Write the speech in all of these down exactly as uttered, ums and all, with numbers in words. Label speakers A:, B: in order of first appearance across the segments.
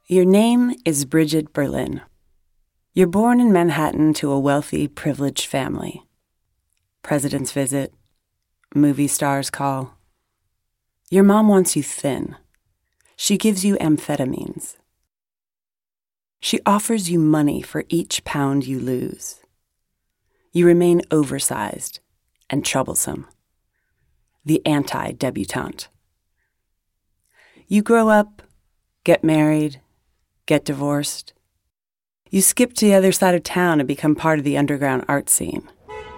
A: Your name is Bridget Berlin. You're born in Manhattan to a wealthy, privileged family. Presidents visit. Movie stars call. Your mom wants you thin. She gives you amphetamines. She offers you money for each pound you lose. You remain oversized and troublesome. The anti-debutante. You grow up, get married, get divorced. You skip to the other side of town and become part of the underground art scene.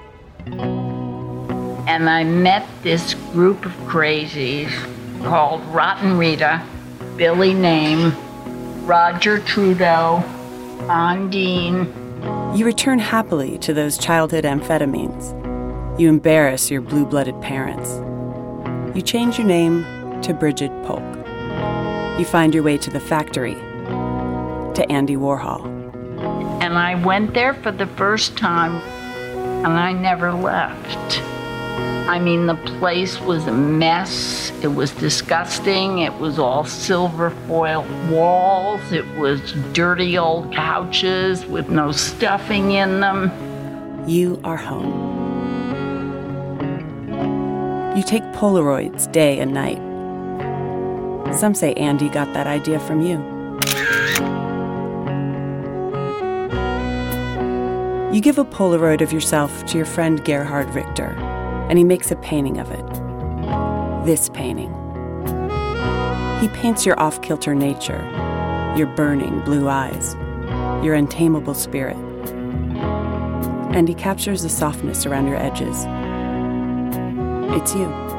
B: And I met this group of crazies called Rotten Rita, Billy Name, Roger Trudeau, Ondine.
A: You return happily to those childhood amphetamines. You embarrass your blue-blooded parents. You change your name to Bridget Polk. You find your way to the factory, to Andy Warhol.
B: And I went there for the first time, and I never left. I mean, the place was a mess. It was disgusting. It was all silver foil walls. It was dirty old couches with no stuffing in them.
A: You are home. You take Polaroids day and night. Some say Andy got that idea from you. You give a Polaroid of yourself to your friend Gerhard Richter, and he makes a painting of it. This painting. He paints your off-kilter nature, your burning blue eyes, your untamable spirit. And he captures the softness around your edges. It's you.